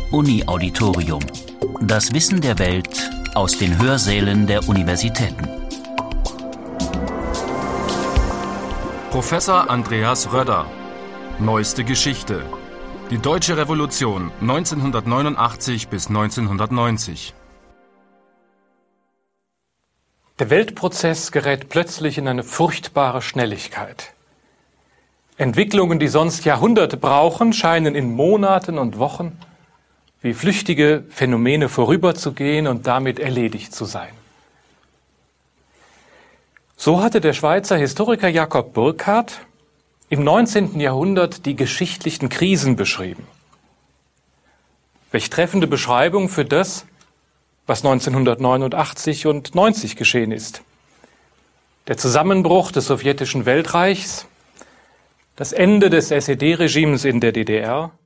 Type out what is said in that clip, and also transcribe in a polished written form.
Uni-Auditorium. Das Wissen der Welt aus den Hörsälen der Universitäten. Professor Andreas Rödder. Neueste Geschichte. Die Deutsche Revolution 1989 bis 1990. Der Weltprozess gerät plötzlich in eine furchtbare Schnelligkeit. Entwicklungen, die sonst Jahrhunderte brauchen, scheinen in Monaten und Wochen wie flüchtige Phänomene vorüberzugehen und damit erledigt zu sein. So hatte der Schweizer Historiker Jakob Burckhardt im 19. Jahrhundert die geschichtlichen Krisen beschrieben. Welch treffende Beschreibung für das, was 1989 und 90 geschehen ist. Der Zusammenbruch des sowjetischen Weltreichs, das Ende des SED-Regimes in der DDR,